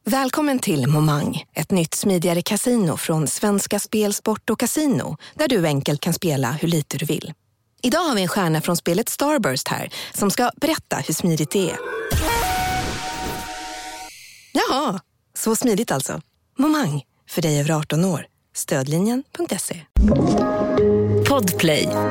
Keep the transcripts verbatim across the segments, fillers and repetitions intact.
Välkommen till Momang, ett nytt smidigare casino från Svenska Spel, Sport och Casino, där du enkelt kan spela hur lite du vill. Idag har vi en stjärna från spelet Starburst här som ska berätta hur smidigt det är. Jaha, så smidigt alltså. Momang, för dig över arton år. Stödlinjen punkt se. Podplay.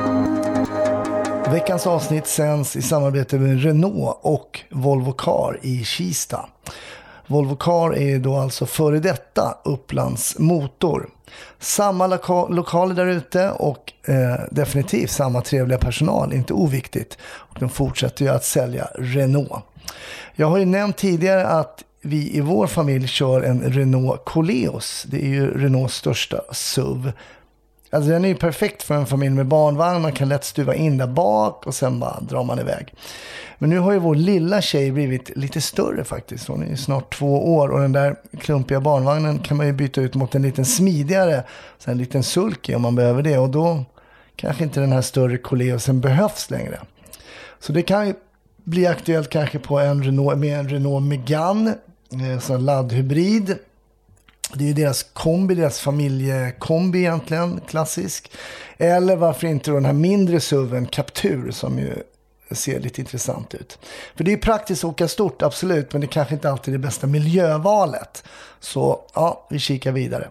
Veckans avsnitt sänds i samarbete med Renault och Volvo Car i Kista. Volvo Car är då alltså före detta Upplands Motor. Samma loka- lokaler där ute och eh, definitivt samma trevliga personal, inte oviktigt. Och de fortsätter ju att sälja Renault. Jag har ju nämnt tidigare att vi i vår familj kör en Renault Koleos. Det är ju Renaults största S U V. Alltså den är ju perfekt för en familj med barnvagn. Man kan lätt stuva in där bak och sen bara drar man iväg. Men nu har ju vår lilla tjej blivit lite större faktiskt. Hon är snart två år och den där klumpiga barnvagnen kan man ju byta ut mot en liten smidigare, så en liten sulky om man behöver det. Och då kanske inte den här större Koleosen behövs längre. Så det kan ju bli aktuellt kanske på en Renault, med en Renault Megane, så en laddhybrid. Det är ju deras kombi, deras familjekombi egentligen, klassisk. Eller varför inte då den här mindre S U V:en Captur som ju ser lite intressant ut. För det är praktiskt att åka stort, absolut, men det kanske inte alltid är det bästa miljövalet. Så ja, vi kikar vidare.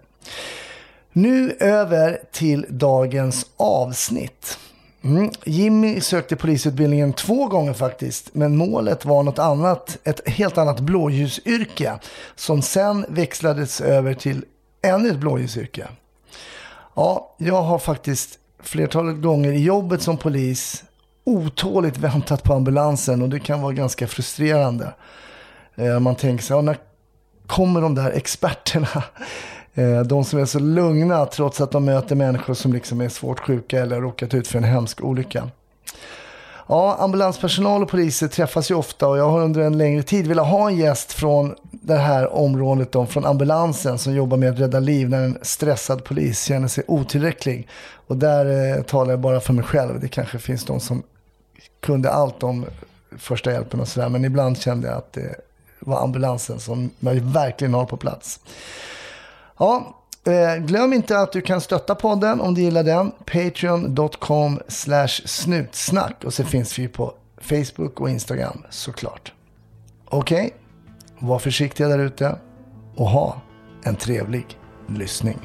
Nu över till dagens avsnitt. Mm. Jimmy sökte polisutbildningen två gånger faktiskt, men målet var något annat, ett helt annat blåljusyrke som sen växlades över till ännu ett blåljusyrke. Ja, jag har faktiskt flertalet gånger i jobbet som polis otåligt väntat på ambulansen och det kan vara ganska frustrerande. Man tänker sig, ja, när kommer de där experterna? De som är så lugna trots att de möter människor som liksom är svårt sjuka eller råkat ut för en hemsk olycka. Ja, ambulanspersonal och poliser träffas ju ofta och jag har under en längre tid velat ha en gäst från det här området, då, från ambulansen som jobbar med att rädda liv när en stressad polis känner sig otillräcklig. Och där eh, talar jag bara för mig själv. Det kanske finns de som kunde allt om första hjälpen och sådär, men ibland kände jag att det var ambulansen som man verkligen har på plats. Ja, eh, glöm inte att du kan stötta podden om du gillar den. patreon dot com slash snutsnack. Och så finns vi på Facebook och Instagram såklart. Okej, okay. Var försiktiga där ute och ha en trevlig lyssning.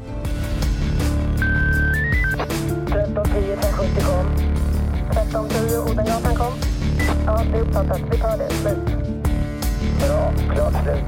tretton tio tre sjuttio kom. tretton tio Odengatan kom. Ja, det är uppfattat. Vi tar det. Slut. Bra, klart slut.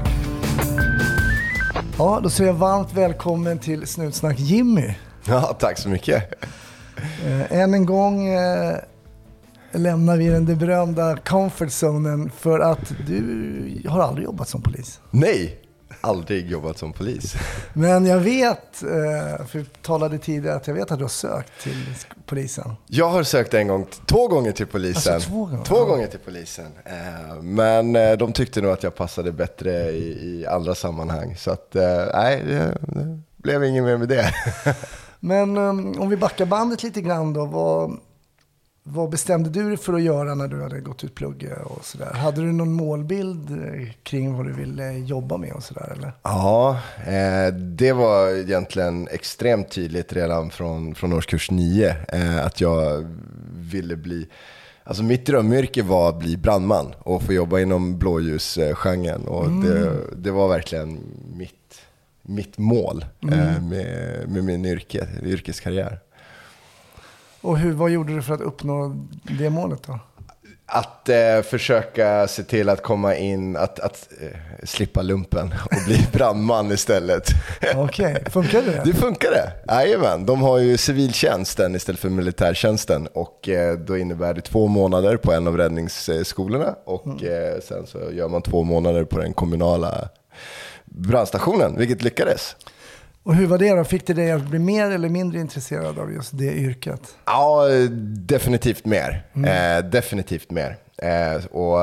Ja, då säger jag varmt välkommen till Snutsnack Jimmy. Ja, tack så mycket. Eh, än en gång eh, lämnar vi den berömda comfort zonen för att du har aldrig jobbat som polis. Nej, aldrig jobbat som polis. Men jag vet, eh, för vi talade tidigare, att jag vet att du har sökt till polisen. Jag har sökt en gång, två gånger till polisen. Alltså, två gånger? Två ja. gånger till polisen. Eh, men eh, de tyckte nog att jag passade bättre i, i andra sammanhang. Så att, eh, nej, det, det blev inget mer med det. Men um, om vi backar bandet lite grann då, vad, vad bestämde du dig för att göra när du hade gått ut plugget och sådär? Hade du någon målbild kring vad du ville jobba med och sådär, eller? Ja, eh, det var egentligen extremt tydligt redan från, från årskurs nio eh, att jag ville bli... Alltså mitt drömyrke var att bli brandman och få jobba inom blåljusgenren. Och mm. det, det var verkligen mitt, mitt mål mm. eh, med, med min yrke, yrkeskarriär. Och hur, vad gjorde du för att uppnå det målet då? Att eh, försöka se till att komma in, att, att eh, slippa lumpen och bli brandman istället. Okej, okay. Funkar det? Det funkar det, jajamän. De har ju civiltjänsten istället för militärtjänsten och eh, då innebär det två månader på en av räddningsskolorna och mm. eh, sen så gör man två månader på den kommunala brandstationen, vilket lyckades. Och hur var det då? Fick det dig att bli mer eller mindre intresserad av just det yrket? Ja, definitivt mer. Mm. Eh, definitivt mer. Eh, och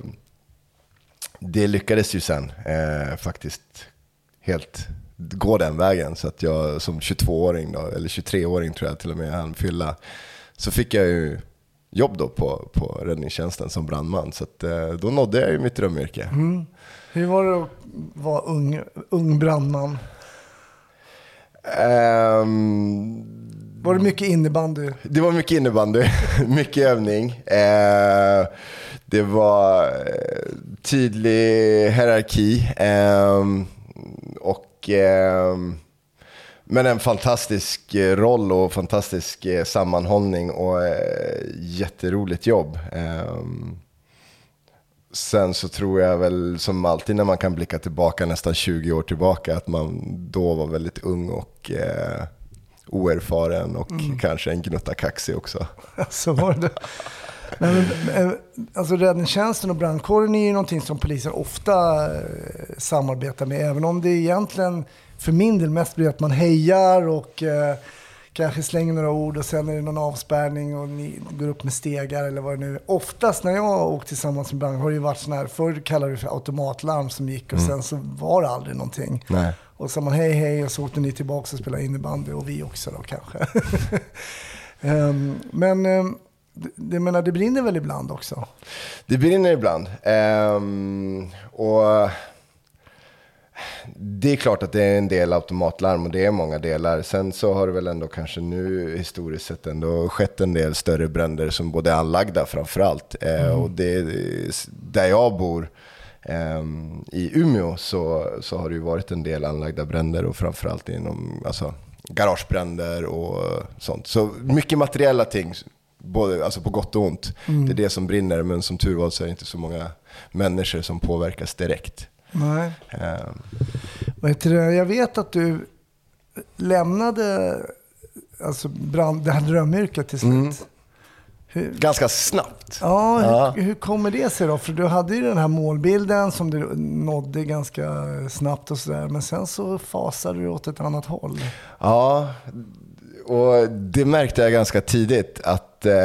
det lyckades ju sen eh, faktiskt helt gå den vägen. Så att jag som tjugotvååring då, eller tjugotreåring tror jag till och med hann fylla, så fick jag ju jobb då på, på räddningstjänsten som brandman. Så att, eh, då nådde jag ju mitt drömyrke. Mm. Hur var det att vara ung, ung brandman? Um, var det mycket innebandy? Det var mycket innebandy, mycket övning. Uh, det var tydlig hierarki um, och um, men en fantastisk roll och fantastisk sammanhållning och uh, jätteroligt jobb. Um, Sen så tror jag väl som alltid när man kan blicka tillbaka nästan tjugo år tillbaka att man då var väldigt ung och eh, oerfaren och mm. kanske en gnutta kaxig också. Så var det. Nej, men, alltså räddningstjänsten och brandkåren är ju någonting som polisen ofta eh, samarbetar med, även om det egentligen för min del mest blir att man hejar och eh, kanske slänger några ord och sen är det någon avspärrning och ni går upp med stegar eller vad det nu är. Oftast när jag har åkt tillsammans med brand har det ju varit sån här, förr kallade vi för automatlarm som gick och mm. sen så var det aldrig någonting. Nej. Och så sa man hej hej och så åkte ni tillbaka och spelade innebandy och vi också då kanske. um, men um, det, menar, det brinner väl ibland också? Det brinner ibland. Um, och det är klart att det är en del automatlarm och det är många delar. Sen så har det väl ändå kanske nu historiskt sett ändå skett en del större bränder som både är anlagda framförallt. Mm. Eh, och det, där jag bor eh, i Umeå så, så har det ju varit en del anlagda bränder och framförallt inom alltså, garagebränder och sånt. Så mycket materiella ting, både, alltså på gott och ont. Mm. Det är det som brinner, men som tur var så är det inte så många människor som påverkas direkt. Nej. Um. Jag vet att du lämnade alltså brand, det här drömyrket till slut. Mm. Hur, Ganska snabbt. Ja, ja. Hur, hur kommer det sig då? För du hade ju den här målbilden som du nådde ganska snabbt och sådär. Men sen så fasade du åt ett annat håll. Ja, och det märkte jag ganska tidigt att eh,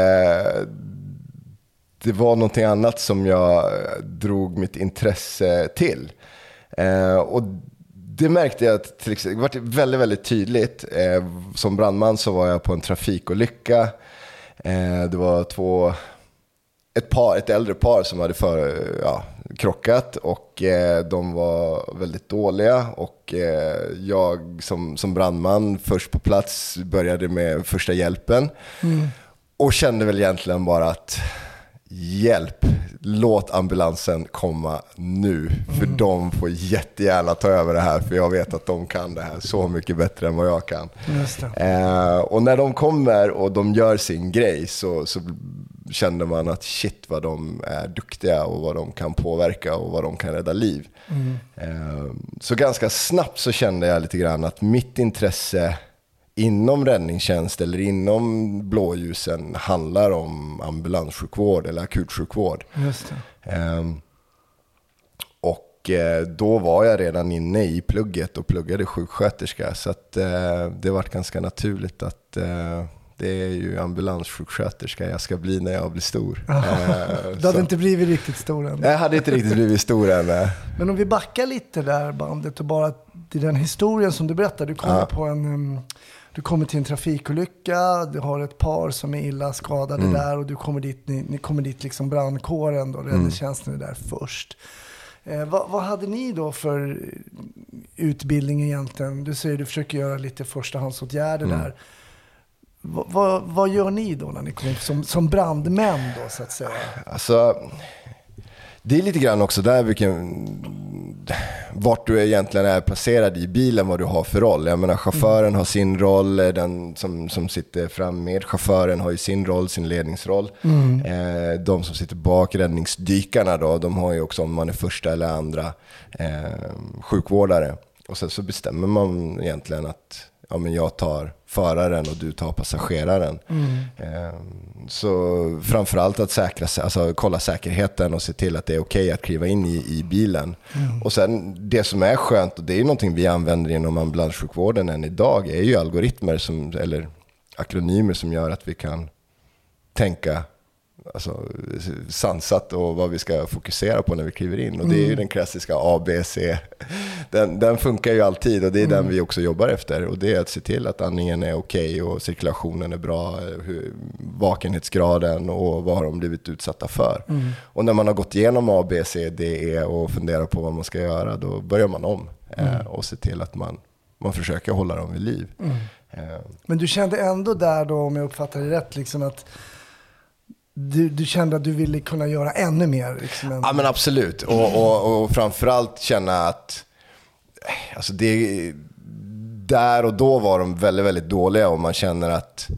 det var någonting annat som jag drog mitt intresse till. Eh, och det märkte jag att till exempel, det var väldigt, väldigt tydligt. Eh, som brandman så var jag på en trafikolycka. Eh, det var två, ett par, ett äldre par som hade för, ja, krockat och eh, de var väldigt dåliga. Och eh, jag som, som brandman först på plats började med första hjälpen. Mm. Och kände väl egentligen bara att hjälp, låt ambulansen komma nu. För mm. de får jättegärna ta över det här. För jag vet att de kan det här så mycket bättre än vad jag kan. Just det. Eh, och när de kommer och de gör sin grej så, så kände man att shit vad de är duktiga och vad de kan påverka och vad de kan rädda liv. Mm. Eh, så ganska snabbt så kände jag lite grann att mitt intresse inom räddningstjänst eller inom blåljusen handlar om ambulanssjukvård eller akutsjukvård. Just det. Um, och uh, då var jag redan inne i plugget och pluggade sjuksköterska, så att uh, det var ganska naturligt att uh, det är ju ambulanssjuksköterska jag ska bli när jag blir stor. Uh, du hade så. Inte blivit riktigt stor än. Jag hade inte riktigt blivit stor än. Uh. Men om vi backar lite där bandet och bara till den historien som du berättade. Du kommer uh. på en... Um, Du kommer till en trafikolycka, du har ett par som är illa skadade mm. där och du kommer dit, ni, ni kommer dit liksom brandkåren då, räddningstjänsten är där först. Eh, vad, vad hade ni då för utbildning egentligen? Du säger att du försöker göra lite förstahandsåtgärder mm. där. Va, va, vad gör ni då när ni kommer som, som brandmän då så att säga? Alltså, det är lite grann också där vilken, vart du egentligen är placerad i bilen, vad du har för roll. Jag menar, chauffören mm. har sin roll, den som, som sitter fram med chauffören har ju sin roll, sin ledningsroll. Mm. Eh, de som sitter bak, räddningsdykarna då, de har ju också, om man är första eller andra eh, sjukvårdare. Och sen så bestämmer man egentligen att ja, men jag tar föraren och du tar passageraren. Mm. Så framförallt att säkra, alltså kolla säkerheten och se till att det är okej att kliva in i, i bilen. Mm. Och sen det som är skönt, och det är någonting vi använder inom ambulanssjukvården än idag, är ju algoritmer som, eller akronymer som gör att vi kan tänka alltså, sansat och vad vi ska fokusera på när vi kliver in. Och det är ju den klassiska A B C. den, den funkar ju alltid och det är mm. den vi också jobbar efter. Och det är att se till att andningen är okej och cirkulationen är bra, hur, vakenhetsgraden och vad har de blivit utsatta för. Mm. Och när man har gått igenom A, B, C, D, E och funderar på vad man ska göra, då börjar man om mm. eh, och se till att man, man försöker hålla dem vid liv. Mm. Eh. Men du kände ändå där då, om jag uppfattar det rätt, liksom att Du, du kände att du ville kunna göra ännu mer? Liksom än... Ja, men absolut. Och, och, och framförallt känna att alltså det, där och då var de väldigt, väldigt dåliga och man känner att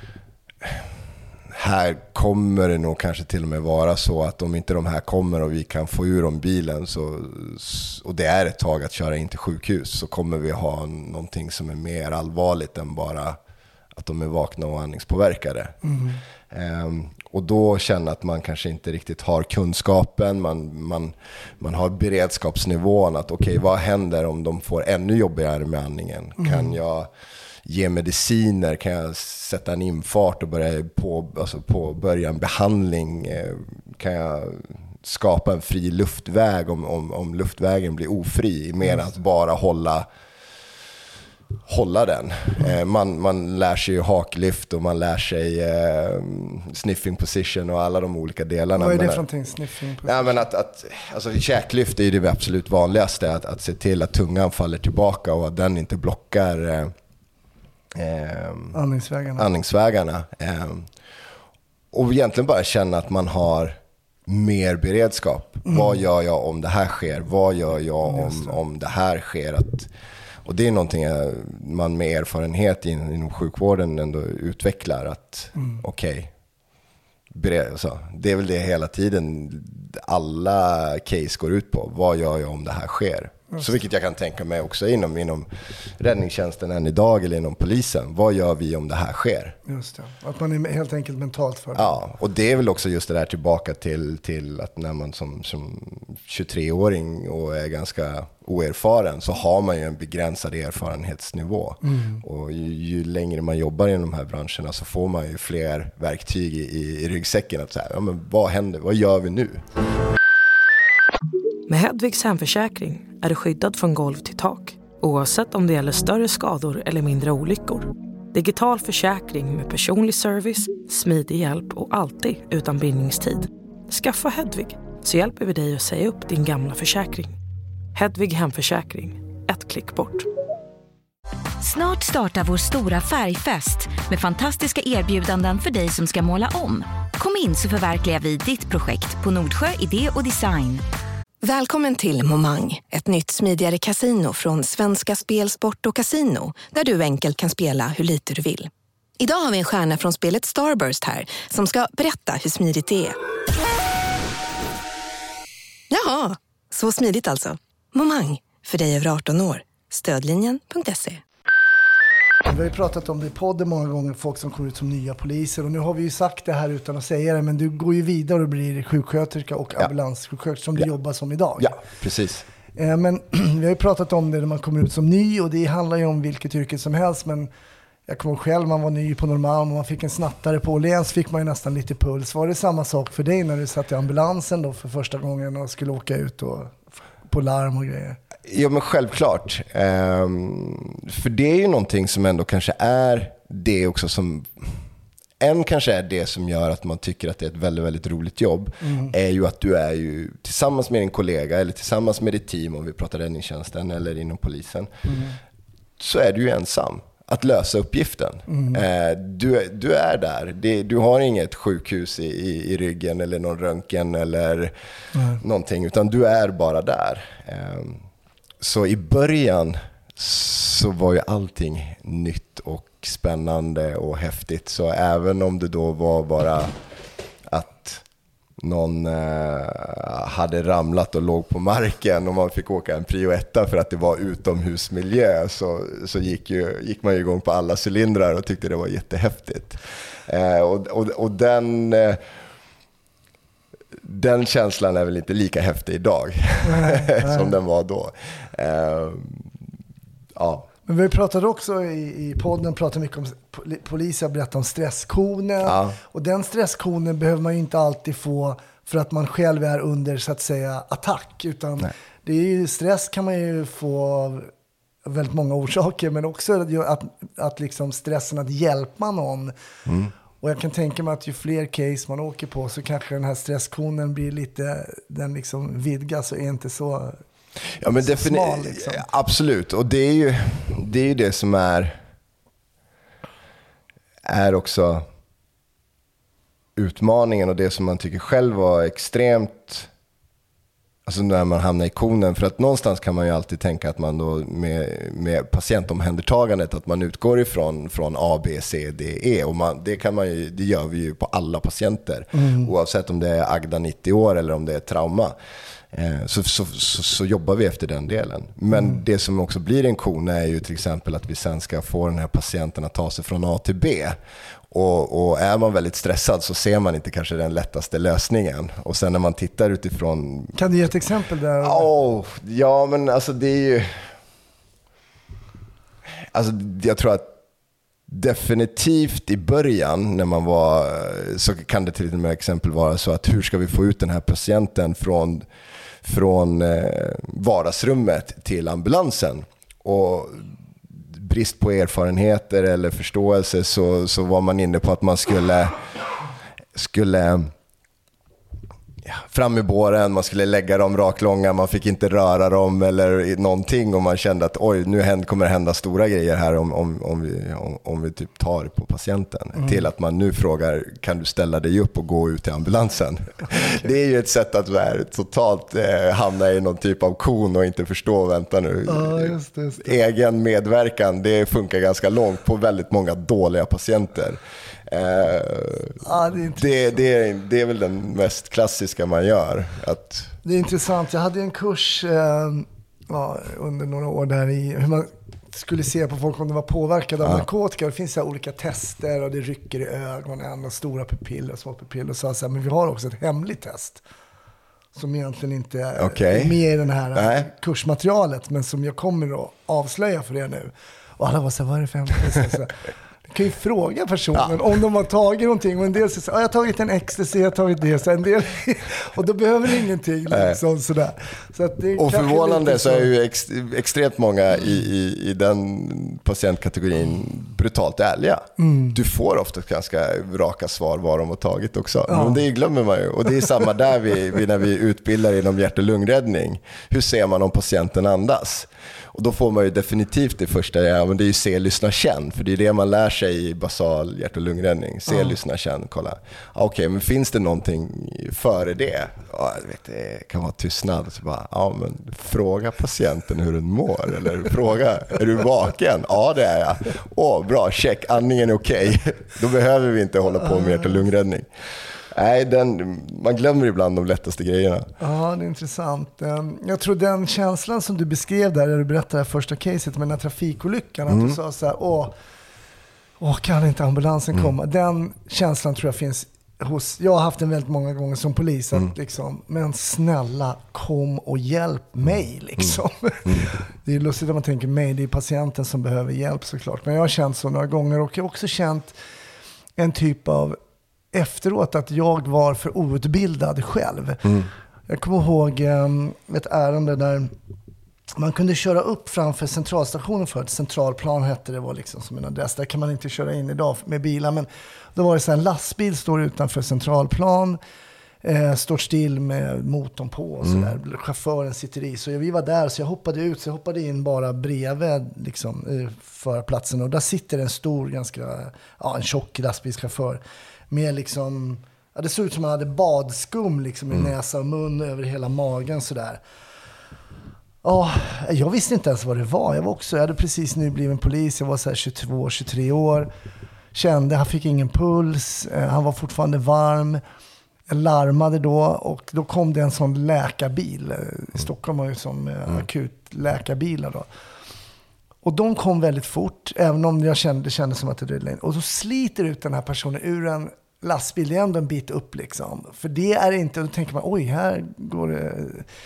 här kommer det nog kanske till och med vara så att om inte de här kommer och vi kan få ur dem bilen så, och det är ett tag att köra in till sjukhus, så kommer vi ha någonting som är mer allvarligt än bara att de är vakna och andningspåverkade. Mm. Um, och då känna att man kanske inte riktigt har kunskapen, man, man, man har beredskapsnivån att okej, okay, vad händer om de får ännu jobbigare med andningen? Mm. Kan jag ge mediciner? Kan jag sätta en infart och börja på, alltså påbörja en behandling? Kan jag skapa en fri luftväg om, om, om luftvägen blir ofri, mer än att bara hålla hålla den. Eh, man, man lär sig ju haklyft och man lär sig eh, sniffing position och alla de olika delarna. Vad är det men, för någonting, sniffing position? Ja, men att, att, alltså, käklyft är ju det absolut vanligaste, att, att se till att tungan faller tillbaka och att den inte blockar eh, eh, andningsvägarna. andningsvägarna. Eh, och egentligen bara känna att man har mer beredskap. Mm. Vad gör jag om det här sker? Vad gör jag om, om det här sker? Att Och det är någonting man med erfarenhet inom sjukvården ändå utvecklar. Att mm. okej, okay, det är väl det hela tiden alla case går ut på. Vad gör jag om det här sker? Just. Så vilket jag kan tänka mig också inom, inom räddningstjänsten än idag eller inom polisen. Vad gör vi om det här sker? Just det, att man är helt enkelt mentalt för det. Ja, och det är väl också just det där tillbaka till, till att när man som, som tjugotre-åring och är ganska oerfaren så har man ju en begränsad erfarenhetsnivå. Mm. Och ju, ju längre man jobbar i de här branscherna så får man ju fler verktyg i, i ryggsäcken. Att säga, ja, men vad händer? Vad gör vi nu? Med Hedvigs hemförsäkring är du skyddad från golv till tak, oavsett om det gäller större skador eller mindre olyckor. Digital försäkring med personlig service, smidig hjälp och alltid utan bindningstid. Skaffa Hedvig så hjälper vi dig att säga upp din gamla försäkring. Hedvig hemförsäkring, ett klick bort. Snart startar vår stora färgfest med fantastiska erbjudanden för dig som ska måla om. Kom in så förverkligar vi ditt projekt på Nordsjö Idé och Design. Välkommen till Momang, ett nytt smidigare kasino från Svenska Spel, Sport och Casino, där du enkelt kan spela hur lite du vill. Idag har vi en stjärna från spelet Starburst här som ska berätta hur smidigt det är. Jaha, så smidigt alltså. Momang, för dig över arton år. Stödlinjen punkt se. Vi har ju pratat om det i podden många gånger, folk som kommer ut som nya poliser. Och nu har vi ju sagt det här utan att säga det, men du går ju vidare och blir sjuksköterska och ja. ambulanssjuksköterska som du ja. jobbar som idag. Ja, precis. Men vi har ju pratat om det när man kommer ut som ny, och det handlar ju om vilket yrke som helst. Men jag kommer själv, man var ny på Norrmalm och man fick en snattare på Åhléns, fick man ju nästan lite puls. Var det samma sak för dig när du satt i ambulansen då för första gången och skulle åka ut och på larm och grejer? Ja, men självklart. Um, för det är ju någonting som ändå kanske är det också som... En kanske är det som gör att man tycker att det är ett väldigt, väldigt roligt jobb. Mm. Är ju att du är ju tillsammans med din kollega eller tillsammans med ditt team, om vi pratar räddningstjänsten eller inom polisen. Mm. Så är du ju ensam att lösa uppgiften. Mm. Eh, du, du är där. Det, du har inget sjukhus i, i, i ryggen eller någon röntgen eller mm. någonting, utan du är bara där. Eh, så i början så var ju allting nytt och spännande och häftigt. Så även om det då var bara att någon eh, hade ramlat och låg på marken och man fick åka en prio etta för att det var utomhusmiljö, så, så gick, ju, gick man ju igång på alla cylindrar och tyckte det var jättehäftigt. Eh, och, och, och den... Eh, Den känslan är väl inte lika häftig idag nej, nej. som den var då. Uh, ja. Men vi pratade också i, i podden pratade mycket om poliser, berättade om stresskonen. Ja. Och den stresskonen behöver man ju inte alltid få för att man själv är under så att säga attack. Utan nej. det är ju, stress kan man ju få av väldigt många orsaker, men också att, att liksom stressen att hjälpa någon. Mm. Och jag kan tänka mig att ju fler case man åker på så kanske den här stresskonen blir lite, den liksom vidgas och är inte så, ja, men så defini- smal. Liksom. Absolut, och det är ju det, är ju det som är, är också utmaningen och det som man tycker själv var extremt, alltså när man hamnar i konen, för att någonstans kan man ju alltid tänka att man då med, med patientomhändertagandet att man utgår ifrån från A, B, C, D, E och man, det, kan man ju, det gör vi ju på alla patienter mm. oavsett om det är Agda nittio år eller om det är trauma. Eh, så, så, så, så jobbar vi efter den delen. Men mm. det som också blir en kon är ju till exempel att vi sen ska få den här patienten att ta sig från A till B. Och, och är man väldigt stressad så ser man inte kanske den lättaste lösningen. Och sen när man tittar utifrån... Kan du ge ett exempel där? Oh, ja, men alltså det är ju... Alltså jag tror att definitivt i början när man var... Så kan det till och med exempel vara så att hur ska vi få ut den här patienten från, från eh, vardagsrummet till ambulansen? Och... brist på erfarenheter eller förståelse så, så var man inne på att man skulle skulle ja, fram i båren, man skulle lägga dem raklånga, man fick inte röra dem eller någonting och man kände att oj, nu kommer det hända stora grejer här om, om, om, vi, om, om vi typ tar på patienten. Mm. Till att man nu frågar, kan du ställa dig upp och gå ut till ambulansen? Okay. Det är ju ett sätt att här, totalt eh, hamna i någon typ av kon och inte förstå, vänta nu. Oh, just det, just det. Egen medverkan, det funkar ganska långt på väldigt många dåliga patienter. Eh, ah, det, är det, det, är, det är väl den mest klassiska man gör. Att... Det är intressant. Jag hade en kurs eh, ja, under några år där i hur man skulle se på folk om de var påverkade av ja. narkotika. Det finns så här olika tester och det rycker i ögonen och stora pupiller och små pupiller. Och så, så här, men vi har också ett hemligt test som egentligen inte okay. är med i den här Nej. kursmaterialet, men som jag kommer att avslöja för er nu. Och alla var så här, vad är det för hemligt test? Så, du kan ju fråga personen ja. om de har tagit någonting, och en del säger, jag har tagit en ecstasy, jag har tagit det, så en del, och då behöver det ingenting liksom, sådär. Så att det och förvånande så är ju ex, extremt många i, i, i den patientkategorin brutalt ärliga. Mm. Du får ofta ganska raka svar vad de har tagit också. Ja. Men det glömmer man ju, och det är samma där vi, vi, när vi utbildar inom hjärt- och lungräddning. Hur ser man om patienten andas? Och då får man ju definitivt det första, ja, men det är ju se, lyssna, känn. För det är det man lär sig i basal hjärt- och lungräddning. Se, ja. lyssna, känn, kolla. Okej, okay, men finns det någonting före det? Ja, jag vet, det kan vara tystnad. Så bara, ja, men fråga patienten hur den mår. Eller fråga, är du vaken? Ja, det är jag. Åh, bra, check, andningen är okej. Okay. Då behöver vi inte hålla på med hjärt- och lungräddning. Nej, den, man glömmer ibland de lättaste grejerna. Ja, det är intressant. Jag tror den känslan som du beskrev där, när du berättade det första caset med den här trafikolyckan, mm. att du sa så här, åh, åh, kan inte ambulansen mm. komma? Den känslan tror jag finns hos, jag har haft den väldigt många gånger som polis, att mm. liksom, men snälla, kom och hjälp mig liksom. Mm. Mm. Det är lustigt att man tänker mig, det är patienten som behöver hjälp såklart. Men jag har känt så några gånger, och jag har också känt en typ av efteråt att jag var för outbildad själv. Mm. Jag kommer ihåg um, ett ärende där man kunde köra upp framför centralstationen för ett centralplan hette det, var liksom som en adress. Där kan man inte köra in idag med bilar, men då var det så här, en lastbil står utanför centralplan, eh, står still med motorn på och så där. Mm. Chauffören sitter i. Så vi var där, så jag hoppade ut, så jag hoppade in bara bredvid liksom, eh, förplatsen, och där sitter en stor, ganska, ja, en tjock lastbilschaufför med liksom, ja, det såg ut som man hade badskum liksom i mm. näsa och mun över hela magen sådär. Ja, jag visste inte ens vad det var. Jag var också, jag hade precis nu blivit polis. Jag var så här tjugotvå tjugotre år. Kände, han fick ingen puls. Han var fortfarande varm. Jag larmade då, och då kom det en sån läkarbil. I Stockholm har ju som mm. akut läkarbilar då. Och de kom väldigt fort, även om jag kände, det kändes som att det rullade in. Och så sliter ut den här personen ur en lastbil, det är ändå en bit upp liksom. För det är inte, då tänker man, oj, här går det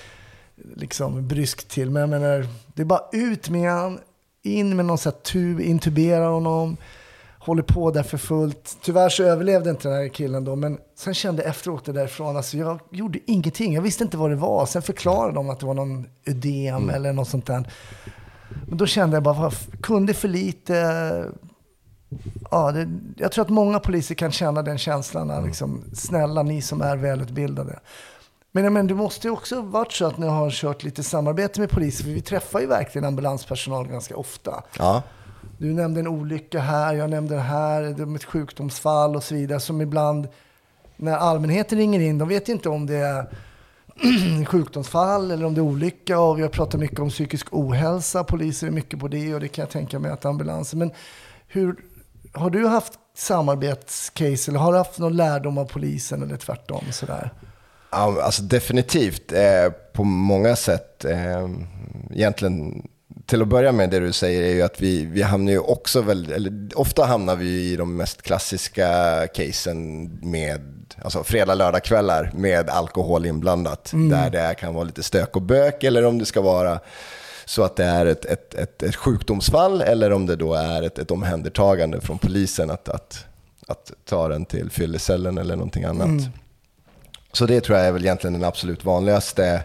liksom bryskt till. Men jag menar, det är bara ut med han, in med någon sån här tub, intubera honom, håller på där för fullt. Tyvärr så överlevde inte den här killen då, men sen kände jag efteråt det därifrån, alltså jag gjorde ingenting, jag visste inte vad det var. Sen förklarade de att det var någon ödem mm. eller något sånt där. Men då kände jag bara, kunde för lite. Ja, det, jag tror att många poliser kan känna den känslan. Mm. Liksom, snälla ni som är välutbildade. Men, men det måste ju också varit så att ni har kört lite samarbete med poliser. För vi träffar ju verkligen ambulanspersonal ganska ofta. Ja. Du nämnde en olycka här, jag nämnde det här, det med ett sjukdomsfall och så vidare. Som ibland, när allmänheten ringer in, de vet inte om det är sjukdomsfall eller om det är olycka. Och vi har pratat mycket om psykisk ohälsa. Poliser är mycket på det och det kan jag tänka mig att ambulanser. Men hur, har du haft samarbetscase eller har du haft någon lärdom av polisen eller tvärtom sådär? Ja, alltså definitivt. Eh, på många sätt. Eh, egentligen, till att börja med det du säger är ju att vi, vi hamnar ju också väl, eller ofta hamnar vi i de mest klassiska casen med alltså fredag, lördag kvällar med alkohol inblandat. Mm. Där det kan vara lite stök och bök eller om det ska vara så att det är ett, ett, ett, ett sjukdomsfall eller om det då är ett, ett omhändertagande från polisen att, att, att ta den till fyllecellen eller någonting annat. Mm. Så det tror jag är väl egentligen den absolut vanligaste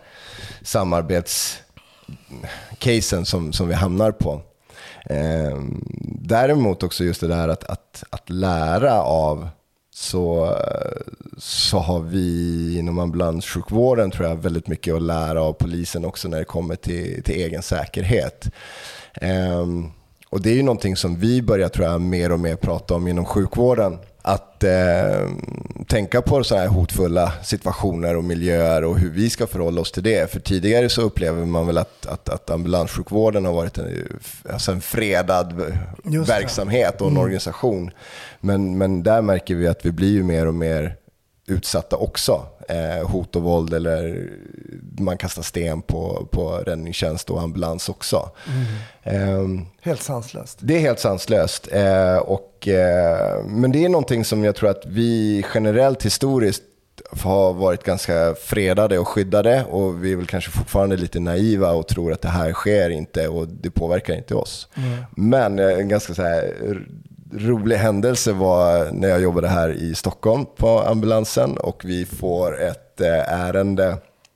samarbetscasen som, som vi hamnar på. Eh, däremot också just det där att, att, att lära av så, så har vi inom ambulanssjukvården tror jag väldigt mycket att lära av polisen också när det kommer till, till egen säkerhet. Eh, och det är ju någonting som vi börjar tror jag mer och mer prata om inom sjukvården. Att eh, tänka på så här hotfulla situationer och miljöer och hur vi ska förhålla oss till det. För tidigare så upplever man väl att, att, att ambulanssjukvården har varit en, alltså en fredad verksamhet och en mm. organisation. Men, men där märker vi att vi blir ju mer och mer utsatta också. Eh, hot och våld eller man kastar sten på, på räddningstjänst och ambulans också. Mm. Eh, helt sanslöst. Det är helt sanslöst. Eh, och, eh, men det är någonting som jag tror att vi generellt historiskt har varit ganska fredade och skyddade och vi är väl kanske fortfarande lite naiva och tror att det här sker inte och det påverkar inte oss. Mm. Men en ganska så här rolig händelse var när jag jobbade här i Stockholm på ambulansen och vi får ett eh, ärende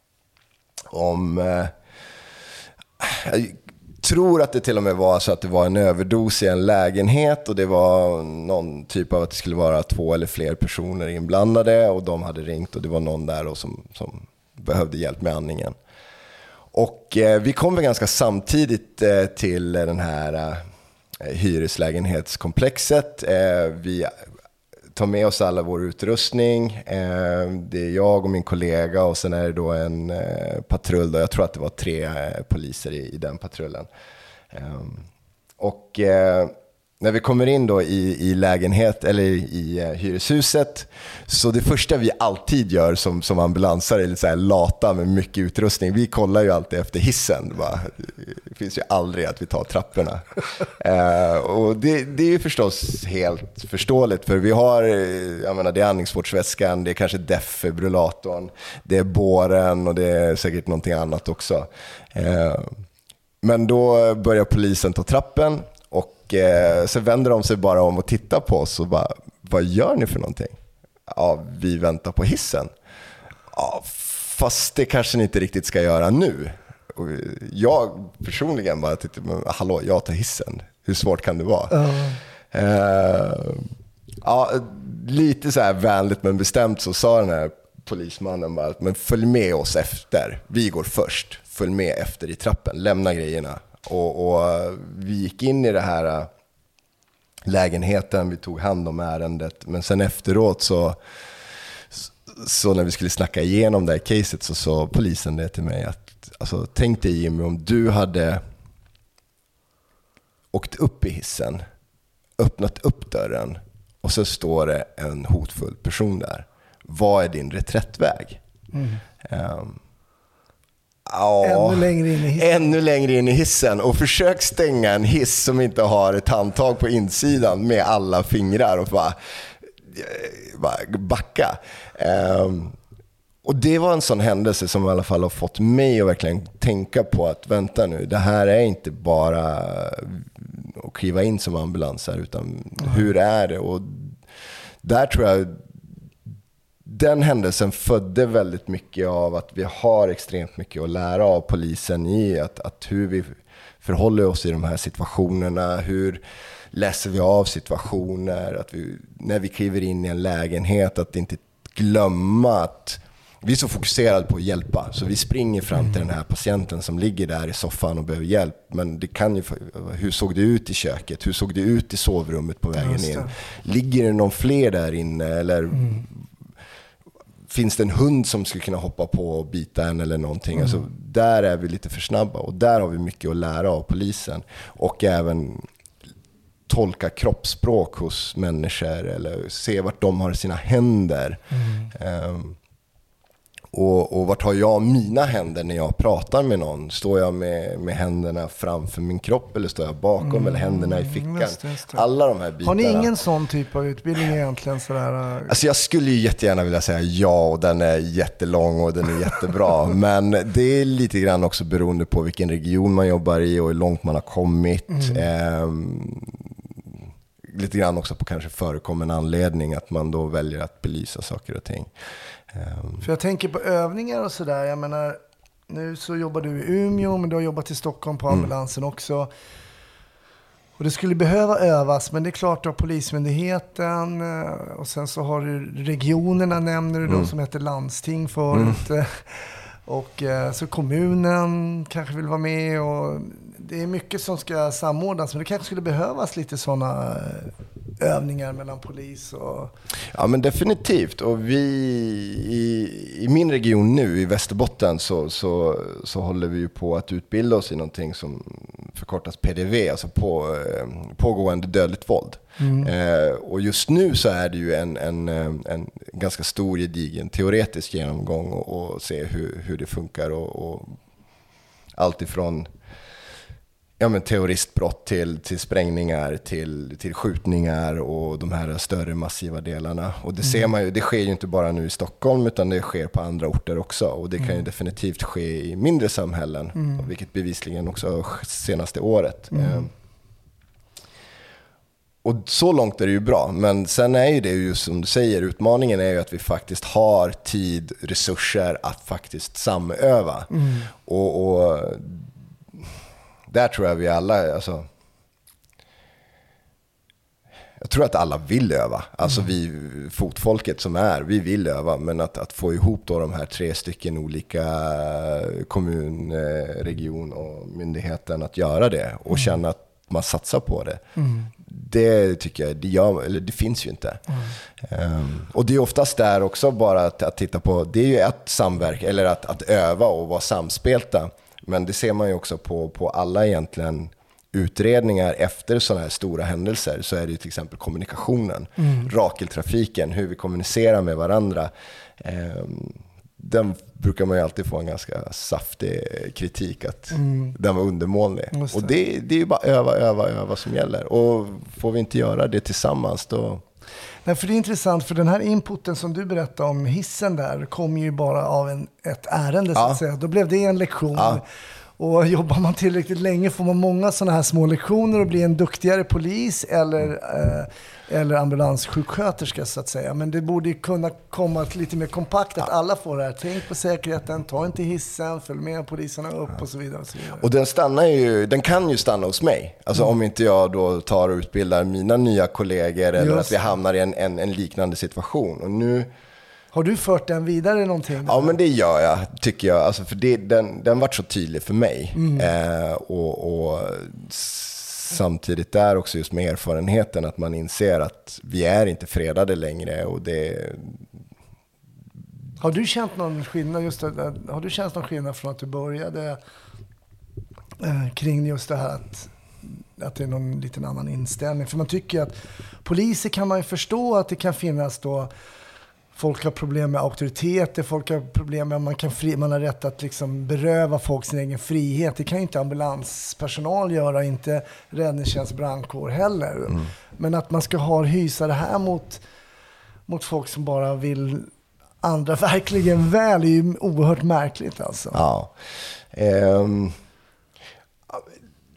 om eh, jag tror att det till och med var så att det var en överdos i en lägenhet och det var någon typ av att det skulle vara två eller fler personer inblandade och de hade ringt och det var någon där och som, som behövde hjälp med andningen. Och eh, vi kom väl ganska samtidigt eh, till den här eh, hyreslägenhetskomplexet. Eh, vi tar med oss alla vår utrustning. Eh, det är jag och min kollega och sen är det då en eh, patrull. Då. Jag tror att det var tre eh, poliser i, i den patrullen. Eh, och eh, när vi kommer in då i, i lägenhet eller i eh, hyreshuset så det första vi alltid gör som, som ambulansare är lite så här lata med mycket utrustning. Vi kollar ju alltid efter hissen. Bara, det finns ju aldrig att vi tar trapporna. eh, och det, det är ju förstås helt förståeligt för vi har, jag menar, det är andningsvårdsväskan, det är kanske defibrillatorn, det är båren och det är säkert någonting annat också. Eh, men då börjar polisen ta trappen. Och eh, så vänder de sig bara om och tittar på oss och bara, vad gör ni för någonting? Ja, vi väntar på hissen. Ja, fast det kanske ni inte riktigt ska göra nu. Och jag personligen bara tittar, men hallå, jag tar hissen. Hur svårt kan det vara? Uh. Eh, ja, lite så här vänligt men bestämt så sa den här polismannen bara, men följ med oss efter. Vi går först. Följ med efter i trappen. Lämna grejerna. Och, och vi gick in i det här lägenheten, vi tog hand om ärendet. Men sen efteråt så, så när vi skulle snacka igenom det här caset så sa polisen det till mig att alltså, tänk dig Jimmy om du hade åkt upp i hissen, öppnat upp dörren och så står det en hotfull person där. Vad är din reträttväg? Mm. Um, Ja, ännu längre in i hissen. Ännu längre in i hissen och försök stänga en hiss som inte har ett handtag på insidan med alla fingrar och bara, bara backa. Um, och det var en sån händelse som i alla fall har fått mig att verkligen tänka på att vänta nu, det här är inte bara okej, kliva in som ambulanser, utan mm. hur är det? Och där tror jag den händelsen födde väldigt mycket av att vi har extremt mycket att lära av polisen i att, att hur vi förhåller oss i de här situationerna, hur läser vi av situationer, att vi, när vi kliver in i en lägenhet, att inte glömma att vi är så fokuserade på att hjälpa, så vi springer fram till den här patienten som ligger där i soffan och behöver hjälp, men det kan ju, hur såg det ut i köket, hur såg det ut i sovrummet på vägen in, ligger det någon fler där inne, eller mm. finns det en hund som skulle kunna hoppa på och bita en eller någonting. Mm. Alltså, där är vi lite för snabba, och där har vi mycket att lära av polisen, och även tolka kroppsspråk hos människor eller se vart de har sina händer. Mm. Um, och, och vart har jag mina händer när jag pratar med någon? Står jag med, med händerna framför min kropp, eller står jag bakom, mm. eller händerna i fickan? Just det, just det. Alla de här bitarna. Har ni ingen sån typ av utbildning egentligen? Sådär? Alltså jag skulle ju jättegärna vilja säga ja, och den är jättelång och den är jättebra. Men det är lite grann också beroende på vilken region man jobbar i och hur långt man har kommit. Mm. Um, lite grann också på kanske förekommande anledning att man då väljer att belysa saker och ting. Um. För jag tänker på övningar och sådär. Jag menar, nu så jobbar du i Umeå, men du har jobbat i Stockholm på ambulansen mm. också. Och det skulle behöva övas, men det är klart du har Polismyndigheten, och sen så har du regionerna, nämner du då, mm. som heter landsting förut. Mm. Och så kommunen kanske vill vara med, och det är mycket som ska samordnas, men det kanske skulle behövas lite sådana övningar mellan polis och... Ja, men definitivt. Och vi i, i min region nu i Västerbotten så, så, så håller vi ju på att utbilda oss i någonting som förkortas P D V, alltså på, pågående dödligt våld. Mm. Eh, och just nu så är det ju en, en, en ganska stor gedigen teoretisk genomgång och, och se hur, hur det funkar, och, och allt ifrån ja, men terroristbrott till, till sprängningar, till, till skjutningar och de här större massiva delarna. Och det ser man ju, det sker ju inte bara nu i Stockholm, utan det sker på andra orter också. Och det kan ju definitivt ske i mindre samhällen, mm. vilket bevisligen också senaste året. Mm. Och så långt är det ju bra, men sen är ju det ju som du säger, utmaningen är ju att vi faktiskt har tid, resurser att faktiskt samöva. Mm. Och, och där tror jag vi alla, alltså, jag tror att alla vill öva. Alltså mm. vi, fotfolket som är, vi vill öva, men att, att få ihop då de här tre stycken olika kommun, region och myndigheten att göra det och mm. känna att man satsar på det. Mm. Det tycker jag, det, gör, eller det finns ju inte. Mm. Um, och det är oftast där också bara att, att titta på, det är ju ett samverk, eller att, att öva och vara samspelta. Men det ser man ju också på, på alla egentligen utredningar efter sådana här stora händelser, så är det ju till exempel kommunikationen, mm. rakeltrafiken, hur vi kommunicerar med varandra. Um, den brukar man ju alltid få en ganska saftig kritik att mm. den var undermålig. Det. Och det, det är ju bara öva, öva, öva som gäller. Och får vi inte göra det tillsammans då... Nej, för det är intressant, för den här inputen som du berättade om hissen där kom ju bara av en, ett ärende så att ja. säga. Då blev det en lektion. Ja. Och jobbar man tillräckligt länge får man många sådana här små lektioner och blir en duktigare polis eller, eh, eller ambulanssjuksköterska så att säga. Men det borde ju kunna komma lite mer kompakt att ja. alla får det här. Tänk på säkerheten, ta inte hissen, följ med poliserna upp ja. och så vidare. Och, så vidare. Och den stannar ju, den kan ju stanna hos mig. Alltså mm. om inte jag då tar och utbildar mina nya kollegor eller Just. att vi hamnar i en, en, en liknande situation. Och nu... Har du fört den vidare någonting? Ja, men det gör jag, tycker jag. Alltså, för det, den, den var så tydlig för mig. Mm. Eh, och, och samtidigt där också just med erfarenheten att man inser att vi är inte fredade längre. Och det... Har du känt någon skillnad just det, har du känt någon skillnad från att du började eh, kring just det här att, att det är någon liten annan inställning? För man tycker att poliser kan man ju förstå att det kan finnas då. Folk har problem med auktoriteter, folk har problem med att man, kan fri, man har rätt att liksom beröva folk sin egen frihet. Det kan ju inte ambulanspersonal göra, inte räddningstjänst, brandkår heller. Mm. Men att man ska ha hysa det här mot, mot folk som bara vill andra verkligen väl är ju oerhört märkligt alltså. Ja. Um...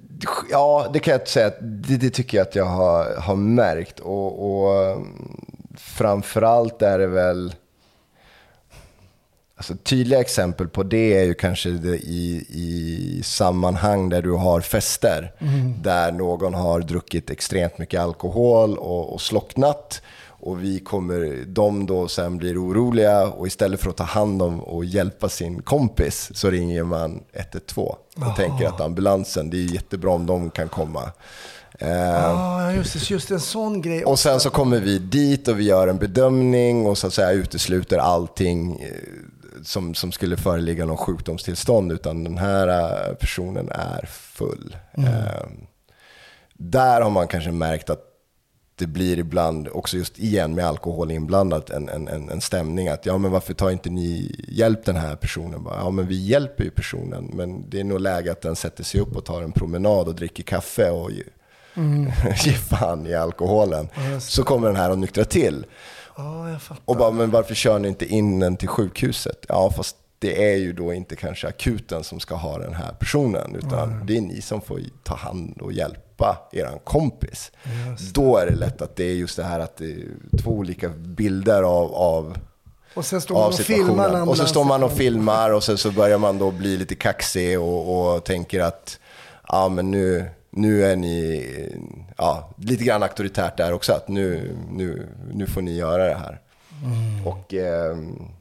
ja, det kan jag säga. Det, det tycker jag att jag har, har märkt. Och, och framförallt är det väl... Alltså, tydliga exempel på det är ju kanske det i, i sammanhang där du har fester. Mm. Där någon har druckit extremt mycket alkohol och, och slocknat. Och vi kommer, de då sen blir oroliga och istället för att ta hand om och hjälpa sin kompis så ringer man ett ett två och oh. tänker att ambulansen, det är jättebra om de kan komma. Ja, uh, just, just en sån grej. Och sen så kommer vi dit och vi gör en bedömning och så att säga utesluter allting som, som skulle föreligga någon sjukdomstillstånd, utan den här personen är full. Mm. Uh, där har man kanske märkt att det blir ibland också just igen med alkohol inblandat en, en, en stämning att ja, men varför tar inte ni hjälp den här personen? Ja, men vi hjälper ju personen, men det är nog läge att den sätter sig upp och tar en promenad och dricker kaffe och mm. ger fan i alkoholen. Ja, så kommer den här och nyktra till. Ja, jag fattar. Och bara, men varför kör ni inte in den till sjukhuset? Ja, fast det är ju då inte kanske akuten som ska ha den här personen, utan mm. det är ni som får ta hand och hjälpa eran kompis. Då är det lätt att det är just det här att det är två olika bilder av, av och sen står man och filmar och så står man och filmar och sen så börjar man då bli lite kaxig och, och tänker att ja, men nu, nu är ni ja, lite grann auktoritärt där också, att nu, nu, nu får ni göra det här. Mm. Och eh,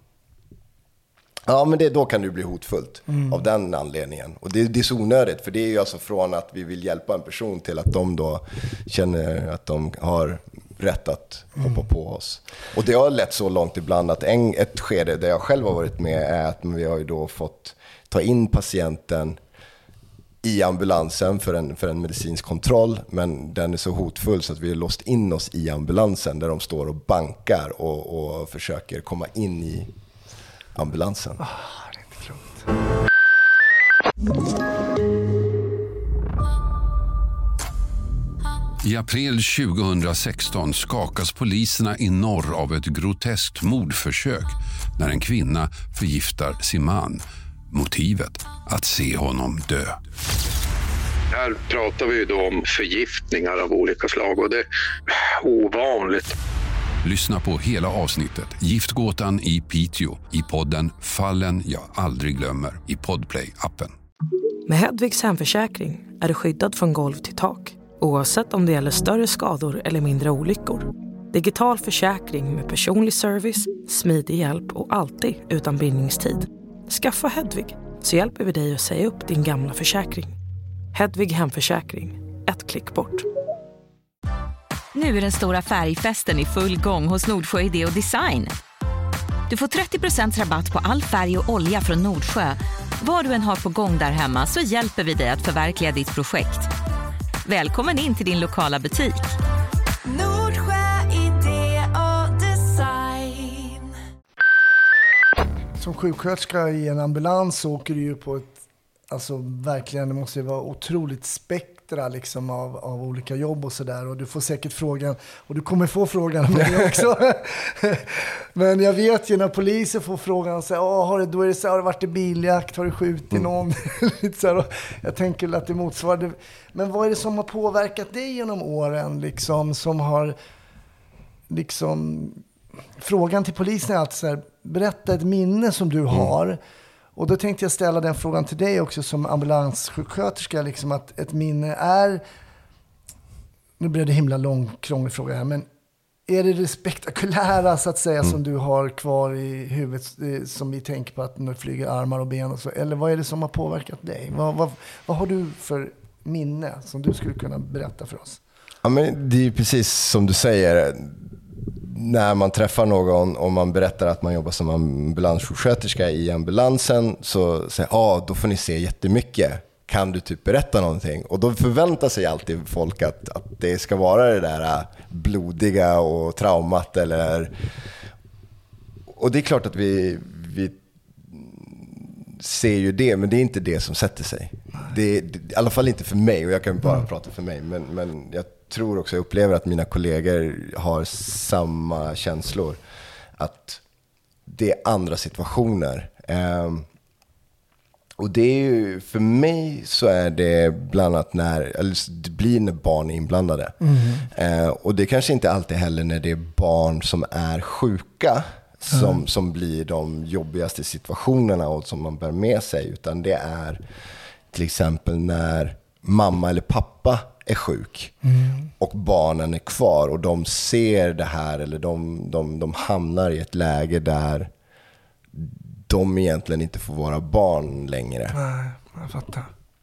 ja, men det, då kan det bli hotfullt mm. av den anledningen. Och det, det är så onödigt, för det är ju alltså från att vi vill hjälpa en person till att de då känner att de har rätt att hoppa mm. på oss. Och det har lett så långt ibland att en, ett skede där jag själv har varit med är att vi har ju då fått ta in patienten i ambulansen för en, för en medicinsk kontroll, men den är så hotfull så att vi har låst in oss i ambulansen där de står och bankar och, och försöker komma in i ambulansen. Ah, det är inte klokt. I april tjugohundrasexton skakas poliserna i norr av ett groteskt mordförsök när en kvinna förgiftar sin man. Motivet att se honom dö. Här pratar vi ju då om förgiftningar av olika slag och det är ovanligt. Lyssna på hela avsnittet Giftgåtan i Piteå i podden Fallen jag aldrig glömmer i Podplay-appen. Med Hedvigs hemförsäkring är du skyddad från golv till tak, oavsett om det gäller större skador eller mindre olyckor. Digital försäkring med personlig service, smidig hjälp och alltid utan bindningstid. Skaffa Hedvig så hjälper vi dig att säga upp din gamla försäkring. Hedvig hemförsäkring, ett klick bort. Nu är den stora färgfesten i full gång hos Nordsjö Idé och Design. Du får trettio procent rabatt på all färg och olja från Nordsjö. Vad du än har på gång där hemma så hjälper vi dig att förverkliga ditt projekt. Välkommen in till din lokala butik. Nordsjö Idé och Design. Som sjuksköterska i en ambulans så åker du ju på ett, alltså verkligen, det måste ju vara otroligt spektra liksom av, av olika jobb och sådär, och du får säkert frågan, och du kommer få frågan om det också. Men jag vet ju när poliser får frågan så här, har, då är det så här, har du varit i biljakt, har du skjutit mm. någon? Lite så här, jag tänker att det motsvarar. Men vad är det som har påverkat dig genom åren liksom, som har liksom, frågan till polisen är alltid så här, berätta ett minne som du har. Mm. Och då tänkte jag ställa den frågan till dig också som ambulanssjuksköterska, liksom, att ett minne är, nu blir det himla lång krånglig fråga här, men är det det spektakulära så att säga mm. som du har kvar i huvudet, som vi tänker på att när det flyger armar och ben och så, eller vad är det som har påverkat dig? Vad, vad, vad har du för minne som du skulle kunna berätta för oss? Ja, men det är ju precis som du säger. När man träffar någon och man berättar att man jobbar som ambulanssjuksköterska i ambulansen, så säger ja, ah, då får ni se jättemycket. Kan du typ berätta någonting? Och då förväntar sig alltid folk att, att det ska vara det där blodiga och traumat. Eller... Och det är klart att vi, vi ser ju det, men det är inte det som sätter sig. Det är, det, i alla fall inte för mig, och jag kan bara mm. prata för mig. Men, men jag tror också, jag upplever att mina kollegor har samma känslor. Att det är andra situationer. Eh, Och det är ju, för mig så är det bland annat när, eller det blir när barn är inblandade. Mm. Eh, och det kanske inte alltid heller när det är barn som är sjuka som, mm. som blir de jobbigaste situationerna och som man bär med sig. Utan det är till exempel när mamma eller pappa är sjuk mm. och barnen är kvar och de ser det här, eller de, de, de hamnar i ett läge där de egentligen inte får vara barn längre. Nej, jag fattar.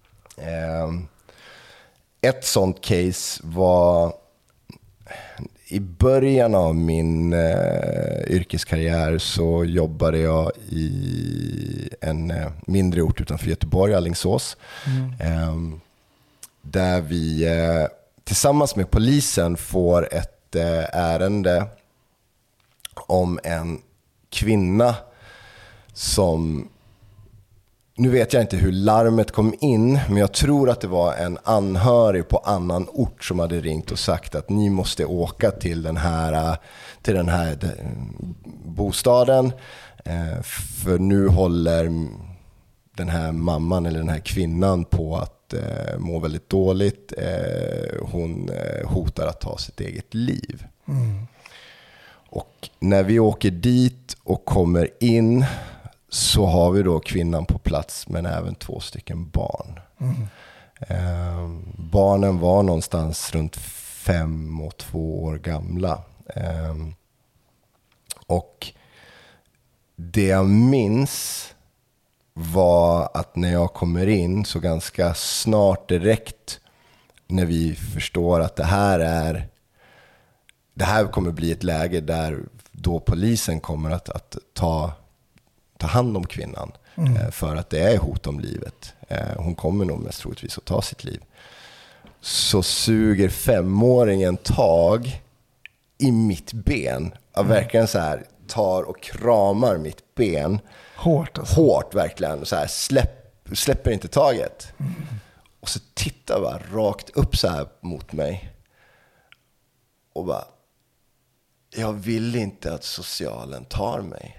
Ett sånt case var i början av min eh, yrkeskarriär, så jobbade jag i en eh, mindre ort utanför Göteborg, Alingsås. Mm. Eh, där vi eh, tillsammans med polisen får ett eh, ärende om en kvinna som, nu vet jag inte hur larmet kom in, men jag tror att det var en anhörig på annan ort som hade ringt och sagt att ni måste åka till den här, till den här bostaden, för nu håller den här mamman eller den här kvinnan på att må väldigt dåligt. Hon hotar att ta sitt eget liv. Mm. Och när vi åker dit och kommer in, så har vi då kvinnan på plats, men även två stycken barn. Mm. Eh, barnen var någonstans runt fem och två år gamla. Eh, och det jag minns var att när jag kommer in, så ganska snart direkt när vi förstår att det här är det här kommer bli ett läge där då polisen kommer att, att ta ta hand om kvinnan. Mm. För att det är hot om livet. Hon kommer nog mest troligtvis att ta sitt liv. Så suger femåringen tag i mitt ben. Mm. Verkligen så här, tar och kramar mitt ben. Hårt alltså. Hårt verkligen. Så här, släpp, släpper inte taget. Mm. Och så tittar bara rakt upp så här mot mig. Och bara, jag vill inte att socialen tar mig.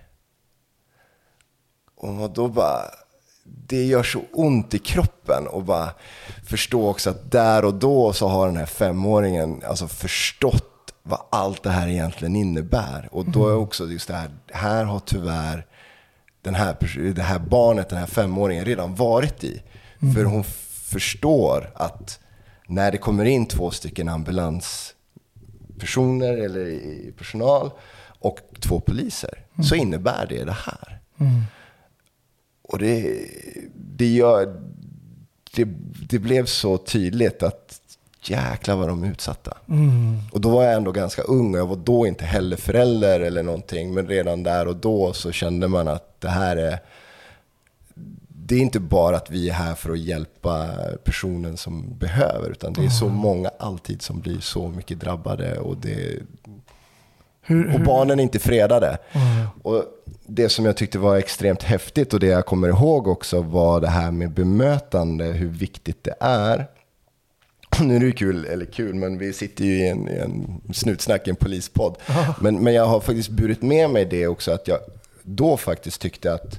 Och då bara, det gör så ont i kroppen, och bara förstå också att där och då så har den här femåringen alltså förstått vad allt det här egentligen innebär. Och då är också just det här, här har tyvärr den här, det här barnet, den här femåringen redan varit i. Mm. För hon förstår att när det kommer in två stycken ambulanspersoner eller personal och två poliser, mm. så innebär det det här. Mm. Och det, det, gör, det, det blev så tydligt att jäklar vad de är utsatta. Mm. Och då var jag ändå ganska ung, och jag var då inte heller förälder eller någonting. Men redan där och då så kände man att det här är, det är inte bara att vi är här för att hjälpa personen som behöver, utan det är så många alltid som blir så mycket drabbade, och, det, hur, och barnen är inte fredade. Mm. Och det som jag tyckte var extremt häftigt, och det jag kommer ihåg också, var det här med bemötande, hur viktigt det är. Nu är det kul, eller kul, men vi sitter ju i en, i en snutsnack i en polispodd. Men, men jag har faktiskt burit med mig det också, att jag då faktiskt tyckte att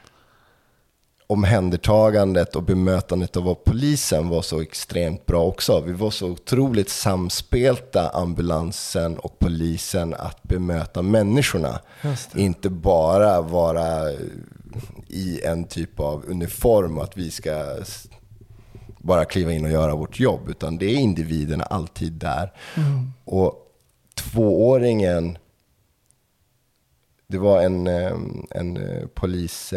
omhändertagandet och bemötandet av polisen var så extremt bra också. Vi var så otroligt samspelta, ambulansen och polisen, att bemöta människorna. Inte bara vara i en typ av uniform och att vi ska bara kliva in och göra vårt jobb, utan det är individerna alltid där. Mm. Och tvååringen, det var en, en polis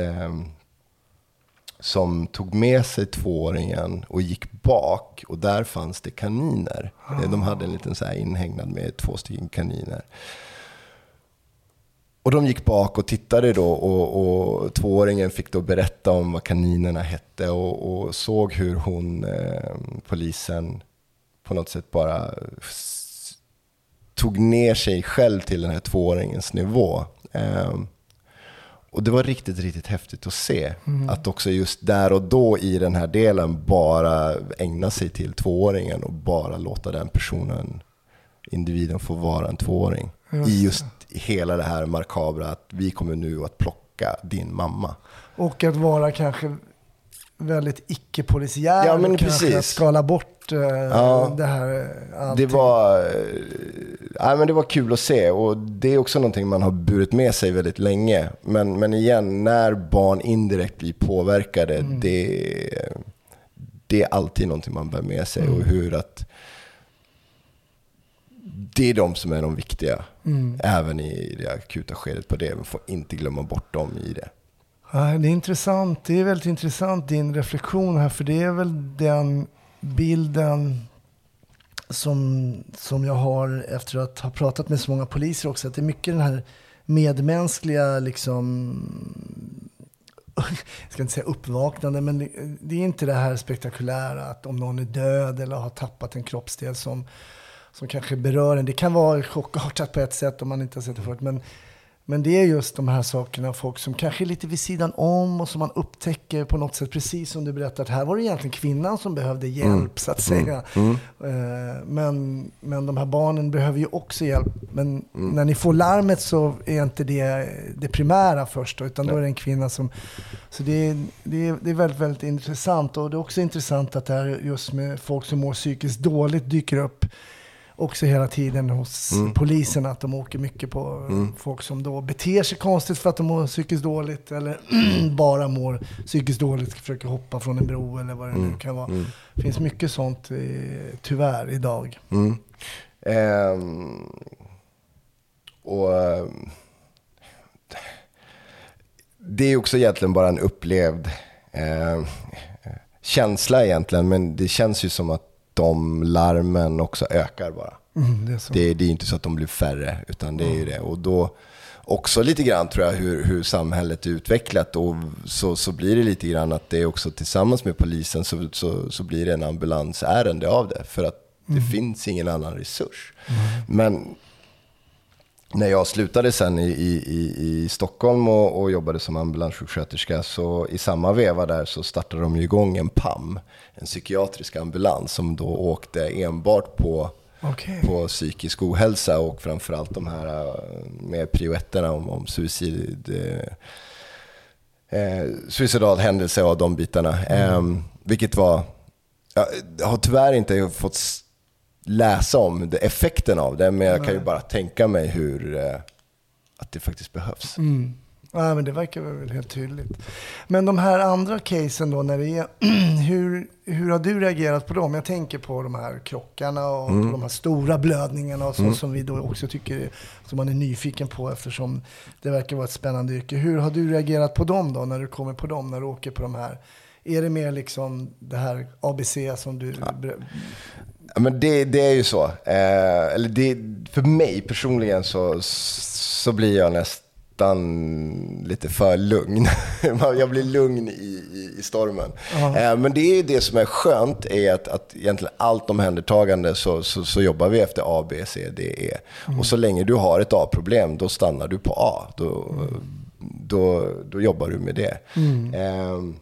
som tog med sig tvååringen och gick bak, och där fanns det kaniner. Oh. De hade en liten så här inhägnad med två stycken kaniner. Och de gick bak och tittade då, och, och tvååringen fick då berätta om vad kaninerna hette, och, och såg hur hon, eh, polisen på något sätt bara s- tog ner sig själv till den här tvååringens nivå. Eh, Och det var riktigt, riktigt häftigt att se. Mm. Att också just där och då i den här delen bara ägna sig till tvååringen och bara låta den personen, individen, få vara en tvååring. Just. I just hela det här makabra att vi kommer nu att plocka din mamma. Och att vara kanske väldigt icke-polisiär. Ja, men och kanske precis. att skala bort uh, ja, det här. Allting. Det var, ja, men det var kul att se, och det är också någonting man har burit med sig väldigt länge. Men, men igen, när barn indirekt blir påverkade, mm. det, det är alltid någonting man bär med sig. Mm. Och hur att det är de som är de viktiga, mm. även i det akuta skedet på det. Man får inte glömma bort dem i det. Ja, det är intressant. Det är väldigt intressant din reflektion här, för det är väl den bilden som, som jag har efter att ha pratat med så många poliser också, att det är mycket den här medmänskliga liksom, jag ska inte säga uppvaknande, men det, det är inte det här spektakulära att om någon är död eller har tappat en kroppsdel som, som kanske berör en. Det kan vara chockartat på ett sätt om man inte har sett det förut, men Men det är just de här sakerna, folk som kanske är lite vid sidan om och som man upptäcker på något sätt, precis som du berättade, att här var det egentligen kvinnan som behövde hjälp, mm. så att säga. Mm. Mm. Men, men de här barnen behöver ju också hjälp. Men mm. när ni får larmet så är inte det det primära först, då, utan då är det en kvinna som... Så det är, det är, det är väldigt, väldigt intressant. Och det är också intressant att det här just med folk som mår psykiskt dåligt dyker upp också hela tiden hos mm. polisen, att de åker mycket på mm. folk som då beter sig konstigt för att de mår psykiskt dåligt, eller bara mår psykiskt dåligt, försöker hoppa från en bro eller vad det mm. nu kan vara. Mm. Det finns mycket sånt eh, tyvärr idag. Mm. Um, och um, det är också egentligen bara en upplevd uh, känsla egentligen, men det känns ju som att de larmen också ökar bara. Mm, det, är så. Det, det är inte så att de blir färre, utan det är ju det. Och då också lite grann tror jag hur, hur samhället är utvecklat, och så, så blir det lite grann att det är också tillsammans med polisen så, så, så blir det en ambulansärende av det, för att det mm. finns ingen annan resurs. Mm. Men när jag slutade sen i, i, i Stockholm och, och jobbade som ambulanssjuksköterska, så i samma veva där så startade de igång en P A M, en psykiatrisk ambulans, som då åkte enbart på, okay. på psykisk ohälsa, och framförallt de här med prioetterna om, om suicid, eh, suicidal händelse och de bitarna. Mm. Eh, vilket var, jag har tyvärr inte fått läsa om det, effekten av det, men jag Nej. kan ju bara tänka mig hur eh, att det faktiskt behövs. Mm. Ja, men det verkar väl helt tydligt. Men de här andra casen då, när det är, hur, hur har du reagerat på dem? Jag tänker på de här krockarna och mm. på de här stora blödningarna och så, mm. som vi då också tycker, som man är nyfiken på, eftersom det verkar vara ett spännande yrke. Hur har du reagerat på dem då, när du kommer på dem, när du åker på de här? Är det mer liksom det här A B C som du... Ja. Ja, men det, det är ju så. Eh, eller det, för mig personligen så, så blir jag nästan lite för lugn. Jag blir lugn i, i, i stormen. Eh, men det är ju det som är skönt, är att, att egentligen allt omhändertagande så, så, så jobbar vi efter A, B, C, D, E. Mm. Och så länge du har ett A-problem, då stannar du på A. Då, mm. då, då jobbar du med det. Mm. Eh,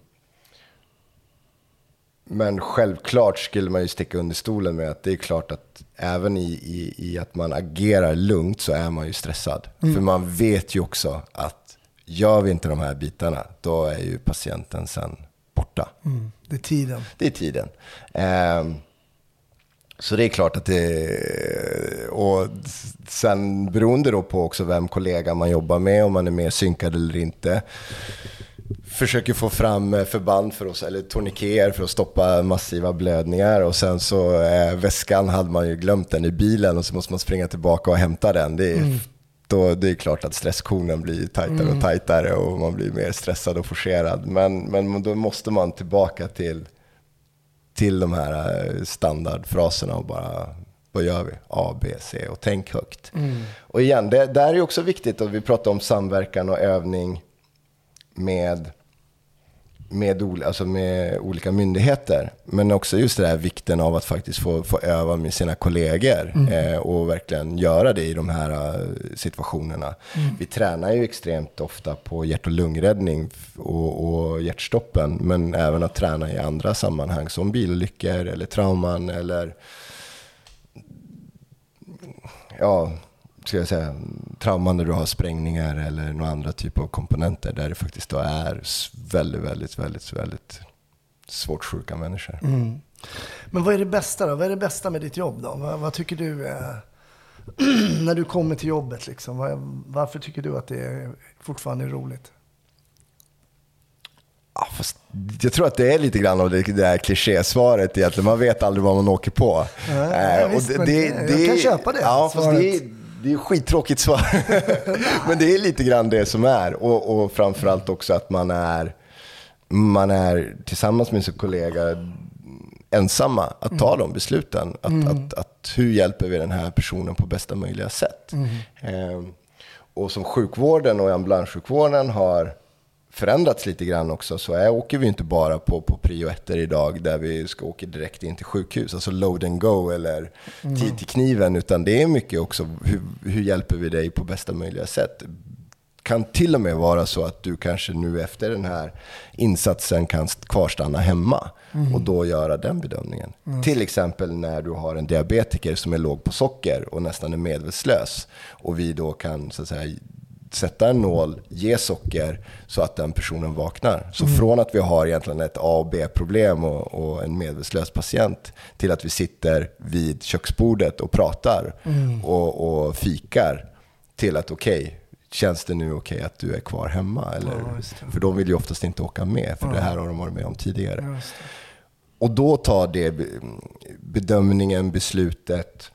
Men självklart skulle man ju sticka under stolen med att det är klart att även i, i, i att man agerar lugnt så är man ju stressad. Mm. För man vet ju också att gör vi inte de här bitarna, då är ju patienten sen borta. Mm. Det är tiden. Det är tiden. Um, så det är klart att det, och sen beroende då på också vem kollega man jobbar med, om man är mer synkad eller inte, försöker få fram förband för oss, eller tourniqueter för att stoppa massiva blödningar, och sen så eh, väskan hade man ju glömt den i bilen, och så måste man springa tillbaka och hämta den. Det är, mm. då, det är klart att stresskonen blir tajtare mm. och tajtare, och man blir mer stressad och forcerad, men, men då måste man tillbaka till till de här standardfraserna och bara, vad gör vi? A, B, C, och tänk högt. Mm. Och igen, det där är också viktigt, att vi pratar om samverkan och övning med, med, alltså med olika myndigheter, men också just det här vikten av att faktiskt få, få öva med sina kollegor mm. eh, och verkligen göra det i de här uh, situationerna. Mm. Vi tränar ju extremt ofta på hjärt- och lungräddning och, och hjärtstoppen, men även att träna i andra sammanhang som bilolyckor eller trauman eller ja, ska jag säga, trauman när du har sprängningar eller några andra typer av komponenter där det faktiskt då är väldigt, väldigt, väldigt, väldigt svårt sjuka människor. Mm. Men vad är det bästa då? Vad är det bästa med ditt jobb då? Vad, vad tycker du är, när du kommer till jobbet liksom? Var, varför tycker du att det är fortfarande är roligt? Ja, fast jag tror att det är lite grann av det där klichésvaret egentligen. Man vet aldrig vad man åker på. Nej, äh, visst, och det, det, det, jag kan köpa det. Ja, fast det är, det är skittråkigt svar. Men det är lite grann det som är. Och, och framförallt också att man är, man är tillsammans med sin kollega ensamma att ta mm. de besluten. Att, mm. att, att, att hur hjälper vi den här personen på bästa möjliga sätt? Mm. Eh, och som sjukvården och ambulanssjukvården har förändrats lite grann också, så är, åker vi inte bara på, på prio ettor idag där vi ska åka direkt in till sjukhus, alltså load and go eller mm. tid till kniven, utan det är mycket också hur, hur hjälper vi dig på bästa möjliga sätt. Kan till och med vara så att du kanske nu efter den här insatsen kan kvarstanna hemma mm. och då göra den bedömningen. Mm. Till exempel när du har en diabetiker som är låg på socker och nästan är medvetslös, och vi då kan så att säga sätta en nål, ge socker så att den personen vaknar. Så mm. från att vi har egentligen ett A- och B-problem och, och en medvetslös patient till att vi sitter vid köksbordet och pratar mm. och, och fikar till att okej, okay, känns det nu okej okay att du är kvar hemma? Eller? Ja, för de vill ju oftast inte åka med, för ja. det här har de varit med om tidigare. Ja, och då tar det bedömningen, beslutet,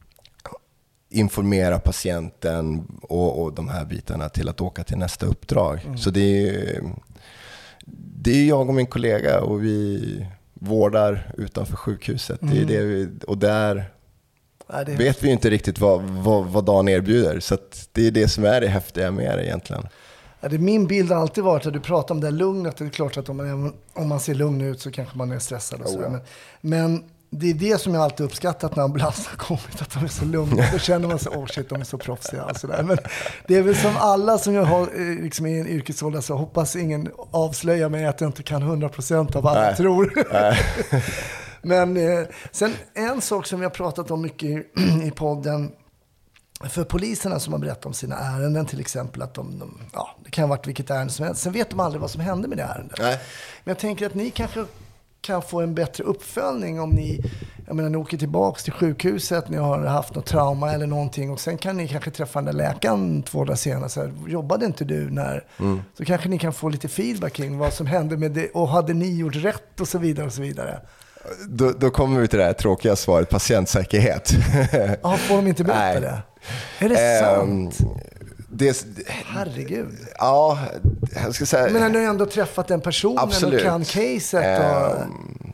informera patienten och, och de här bitarna till att åka till nästa uppdrag. Mm. Så det är, det är jag och min kollega, och vi vårdar utanför sjukhuset. Mm. Det är det vi, och där ja, det vet vi ju inte riktigt vad, vad, vad dagen erbjuder. Så att det är det som är det häftiga med det egentligen. Ja, det, min bild har alltid varit att du pratar om det lugnet. Det är klart att om man, om man ser lugn ut så kanske man är stressad. Och oh, ja. men, men det är det som jag alltid uppskattat när ambulansen har kommit, att de är så lugna. Då känner man sig, åh oh shit, de är så proffsiga. Och så där. Men det är väl som alla som jag har liksom, i en yrkesålder, så hoppas ingen avslöjar mig att jag inte kan hundra procent av vad alla tror. Men eh, sen en sak som jag pratat om mycket i, i podden, för poliserna som har berättat om sina ärenden till exempel, att de, de, ja, det kan ha varit vilket ärende som helst. Sen vet de aldrig vad som hände med det ärendet. Nej. Men jag tänker att ni kanske kan få en bättre uppföljning om ni, jag menar, ni åker tillbaka till sjukhuset, ni har haft något trauma eller någonting, och sen kan ni kanske träffa den där läkaren två dagar senare. Så här, jobbade inte du när... Mm. Så kanske ni kan få lite feedback kring vad som hände med det, och hade ni gjort rätt och så vidare och så vidare. Då, då kommer vi till det här tråkiga svaret, patientsäkerhet. Ja, får de inte berätta Nej. det? Är det um, sant? Det, Herregud. Ja, jag ska säga... Men när du ändå träffat den personen absolut. och kan caset och... Um,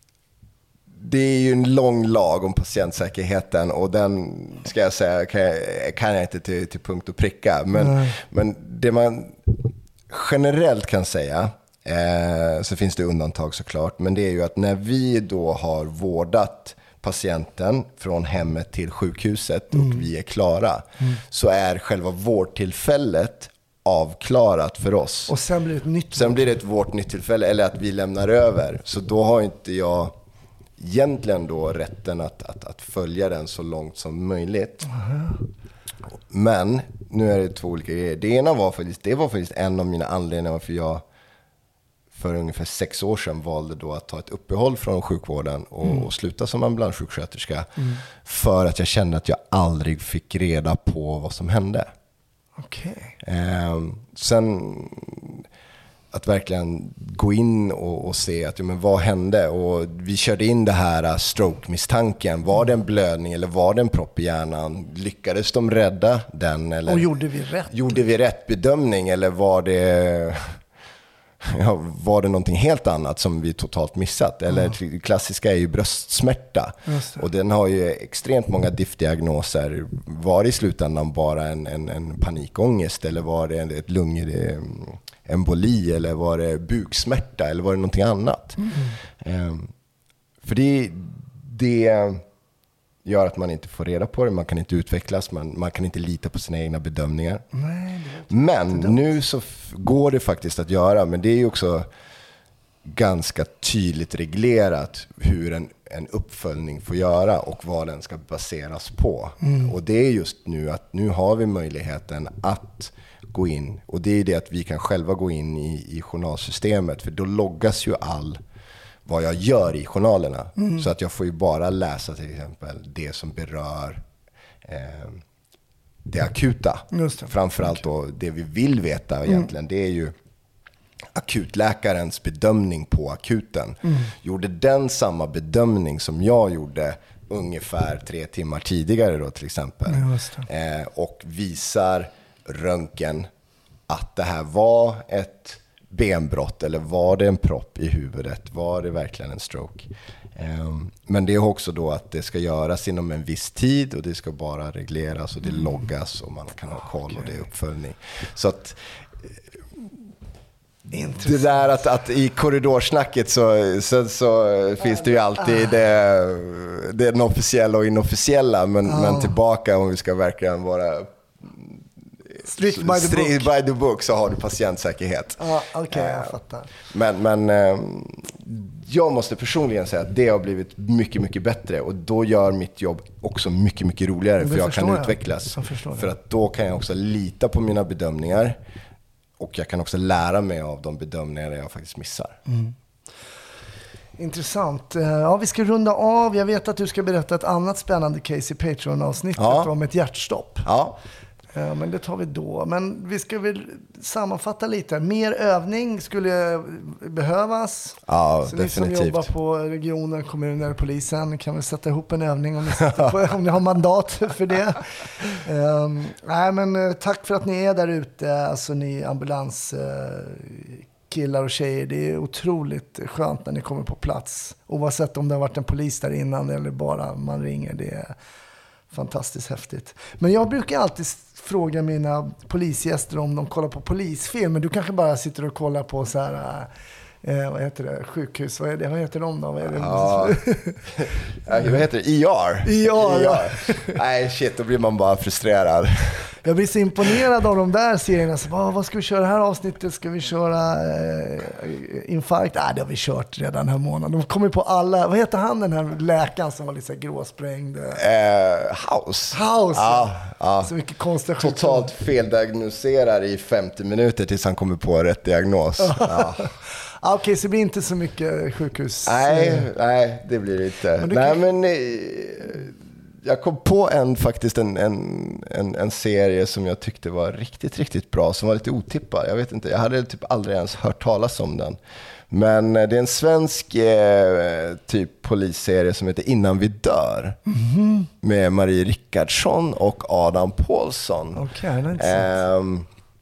det är ju en lång lag om patientsäkerheten, och den ska jag säga kan jag, kan jag inte till, till punkt och pricka. Men, mm. men det man generellt kan säga, eh, så finns det undantag såklart, men det är ju att när vi då har vårdat patienten från hemmet till sjukhuset mm. och vi är klara, mm. så är själva vårdtillfället avklarat för oss. Och sen blir det ett nytt Sen blir det ett vårt nytt tillfälle, eller att vi lämnar över. Så då har inte jag egentligen då rätten att, att, att följa den så långt som möjligt. Mm. Men nu är det två olika grejer. Det ena var faktiskt, det var faktiskt en av mina anledningar varför jag för ungefär sex år sedan valde då att ta ett uppehåll från sjukvården och, mm. och sluta som ambulanssjuksköterska. Mm. För att jag kände att jag aldrig fick reda på vad som hände. Okej. Eh, sen att verkligen gå in och, och se att ja, men vad hände, och vi körde in det här stroke-misstanken. Var det en blödning eller var det en propp i hjärnan? Lyckades de rädda den? Eller och gjorde vi rätt? Gjorde vi rätt bedömning, eller var det... Ja, var det någonting helt annat som vi totalt missat? Eller mm. klassiska är ju bröstsmärta. Och den har ju extremt många diftdiagnoser. Var det i slutändan bara en, en, en panikångest? Eller var det ett lungemboli? Eller var det buksmärta? Eller var det någonting annat? Mm. Um, för det, det gör att man inte får reda på det. Man kan inte utvecklas. Man, man kan inte lita på sina egna bedömningar. Nej, men nu så f- går det faktiskt att göra. Men det är ju också ganska tydligt reglerat hur en, en uppföljning får göra och vad den ska baseras på. Mm. Och det är just nu att nu har vi möjligheten att gå in. Och det är det att vi kan själva gå in i, i journalsystemet. För då loggas ju all vad jag gör i journalerna. Mm. Så att jag får ju bara läsa till exempel det som berör eh, det akuta. Just det. Framförallt okay. då det vi vill veta egentligen, mm. det är ju akutläkarens bedömning på akuten. Mm. Gjorde den samma bedömning som jag gjorde ungefär tre timmar tidigare då till exempel. Eh, och visar röntgen att det här var ett benbrott eller var det en propp i huvudet? Var det verkligen en stroke? Eh, men det är också då att det ska göras inom en viss tid och det ska bara regleras och det mm. loggas och man kan ha koll okay. och det är uppföljning. Så att det där att, att i korridorsnacket så, så, så finns det ju alltid det, det den officiella och inofficiella, men, oh. men tillbaka om vi ska verkligen vara strict by the, strict by the book så har du patientsäkerhet. Ja, okej, okay, jag fattar. Men, men jag måste personligen säga att det har blivit mycket, mycket bättre och då gör mitt jobb också mycket, mycket roligare för jag kan jag. utvecklas. Jag för att då kan jag också lita på mina bedömningar. Och jag kan också lära mig av de bedömningar jag faktiskt missar. Mm. Intressant. Ja, vi ska runda av. Jag vet att du ska berätta ett annat spännande case i Patreon-avsnittet ja. om ett hjärtstopp. Ja. Ja, men det tar vi då. Men vi ska väl sammanfatta lite. Mer övning skulle behövas. Ja, så definitivt. Ni som jobbar på regioner, kommuner, polisen kan väl sätta ihop en övning om ni, på, om ni har mandat för det. Um, nej, men tack för att ni är där ute. Alltså ni ambulans... Uh, killar och tjejer, det är otroligt skönt när ni kommer på plats. Oavsett om det har varit en polis där innan eller bara man ringer. Det är fantastiskt häftigt. Men jag brukar alltid fråga mina polisgäster om de kollar på polisfilm. Men du kanske bara sitter och kollar på så här... Eh, vad heter det? Sjukhus. Vad, är det? Vad heter de då? Vad, är det? Ja. Vad heter det? I R. I R, ja. Nej, shit, då blir man bara frustrerad. Jag blir så imponerad av de där serierna. Så, vad, vad ska vi köra det här avsnittet? Ska vi köra eh, infarkt? Nej, det har vi kört redan den här månaden. De kommer på alla... Vad heter han, den här läkaren som var lite gråsprängd? Uh, House. House, ja. ja. Så mycket konstiga sjukdomar. Totalt feldiagnoserar i femtio minuter tills han kommer på rätt diagnos. Ja. Ah, Okej, okay, så det blir inte så mycket sjukhus? Nej, nej det blir det inte. Men nej, kan... men jag kom på en faktiskt en, en, en, en serie som jag tyckte var riktigt, riktigt bra. Som var lite otippad. Jag vet inte, jag hade typ aldrig ens hört talas om den. Men det är en svensk eh, typ polisserie som heter Innan vi dör. Mm-hmm. Med Marie Rickardsson och Adam Pålsson. Okej, okay, det är eh,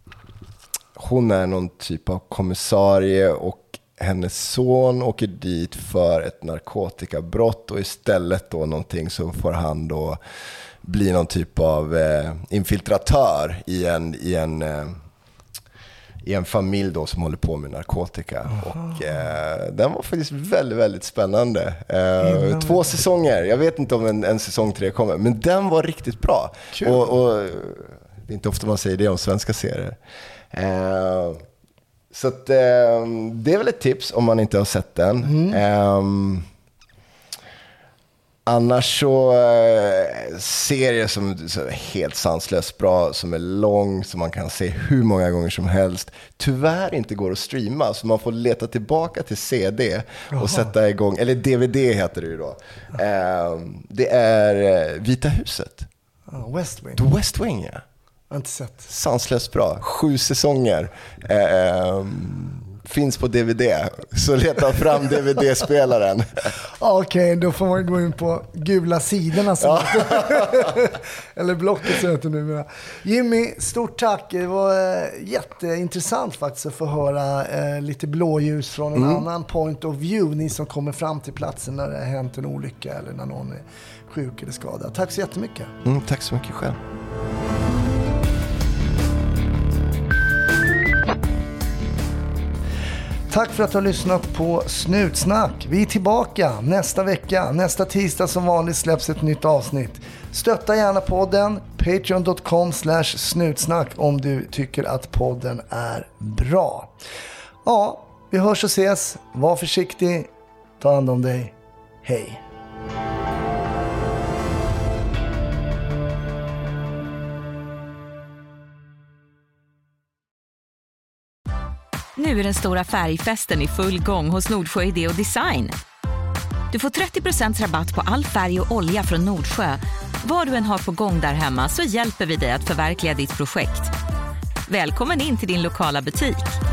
hon är någon typ av kommissarie och hennes son åker dit för ett narkotikabrott och istället då någonting så får han då bli någon typ av eh, infiltratör i en, i en, eh, i en familj då som håller på med narkotika. Aha. Och eh, den var faktiskt väldigt, väldigt spännande. Eh, två säsonger, jag vet inte om en, en säsong tre kommer, men den var riktigt bra. Och, och det är inte ofta man säger det om svenska serier. Eh, så att, eh, det är väl ett tips om man inte har sett den. Mm. Eh, annars så eh, serier som så helt sanslöst bra, som är lång, som man kan se hur många gånger som helst, tyvärr inte går att streama, så man får leta tillbaka till C D och Aha. sätta igång, eller D V D heter det ju då. Eh, det är eh, Vita huset. Oh, West Wing. The West Wing, ja. Jag har inte sett. Sanslöst bra. Sju säsonger. Eh, finns på D V D. Så leta fram D V D-spelaren. Okej, okay, då får man gå in på gula sidorna. Som eller blocket så heter det nu. Jimmy, stort tack. Det var eh, jätteintressant faktiskt att få höra eh, lite blåljus från en mm. annan point of view. Ni som kommer fram till platsen när det har hänt en olycka eller när någon är sjuk eller skadad. Tack så jättemycket. Mm, tack så mycket själv. Tack för att du har lyssnat på Snutsnack. Vi är tillbaka nästa vecka. Nästa tisdag som vanligt släpps ett nytt avsnitt. Stötta gärna podden. patreon dot com slash snutsnack om du tycker att podden är bra. Ja, vi hörs och ses. Var försiktig. Ta hand om dig. Hej. Nu är den stora färgfesten i full gång hos Nordsjö Idé och Design. Du får trettio procent rabatt på all färg och olja från Nordsjö. Vad du än har på gång där hemma så hjälper vi dig att förverkliga ditt projekt. Välkommen in till din lokala butik.